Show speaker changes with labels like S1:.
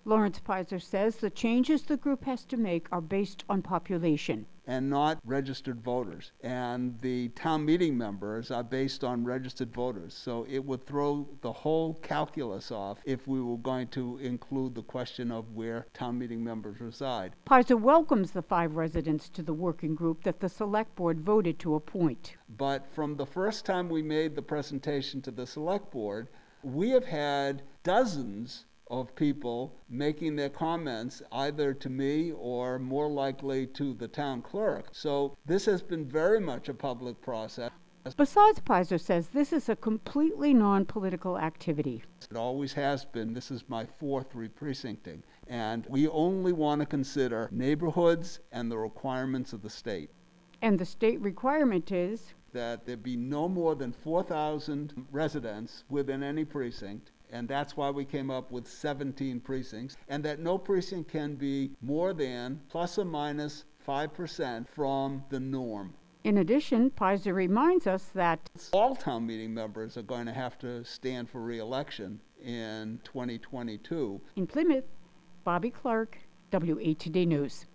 S1: Lawrence Pizer says the changes the group has to make are based on population.
S2: And not registered voters. And the town meeting members are based on registered voters. So it would throw the whole calculus off if we were going to include the question of where town meeting members reside.
S1: Pizer welcomes the 5 residents to the working group that the Select Board voted to appoint.
S2: But from the first time we made the presentation to the Select Board, we have had dozens of people making their comments either to me or more likely to the town clerk. So this has been very much a public process.
S1: Besides, Pizer says this is a completely non-political activity.
S2: It always has been. This is my 4th re-precincting. And we only want to consider neighborhoods and the requirements of the state.
S1: And the state requirement is
S2: that there be no more than 4,000 residents within any precinct. And that's why we came up with 17 precincts, and that no precinct can be more than plus or minus 5% from the norm.
S1: In addition, Pizer reminds us that
S2: all town meeting members are going to have to stand for re-election in 2022.
S1: In Plymouth, Bobby Clark, WA Today News.